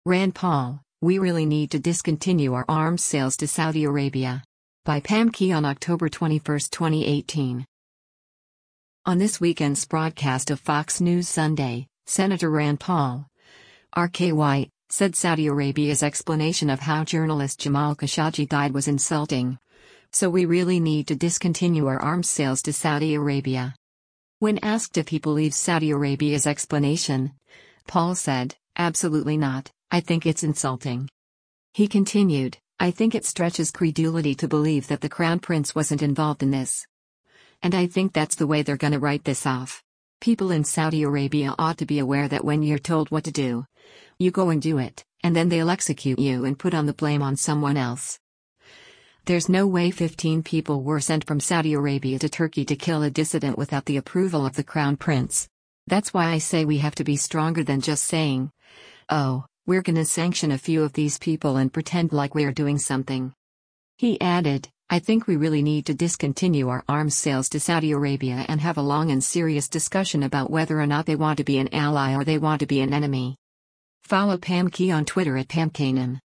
Rand Paul, we really need to discontinue our arms sales to Saudi Arabia. By Pam Key on October 21, 2018. On this weekend's broadcast of Fox News Sunday, Senator Rand Paul, RKY, said Saudi Arabia's explanation of how journalist Jamal Khashoggi died was insulting. So we really need to discontinue our arms sales to Saudi Arabia. When asked if he believes Saudi Arabia's explanation, Paul said, "Absolutely not, I think it's insulting." He continued, "I think it stretches credulity to believe that the Crown Prince wasn't involved in this. And I think that's the way they're gonna write this off. People in Saudi Arabia ought to be aware that when you're told what to do, you go and do it, and then they'll execute you and put on the blame on someone else. There's no way 15 people were sent from Saudi Arabia to Turkey to kill a dissident without the approval of the Crown Prince. That's why I say we have to be stronger than just saying, oh, we're gonna sanction a few of these people and pretend like we're doing something." He added, "I think we really need to discontinue our arms sales to Saudi Arabia and have a long and serious discussion about whether or not they want to be an ally or they want to be an enemy." Follow Pam Key on Twitter at PamKanan.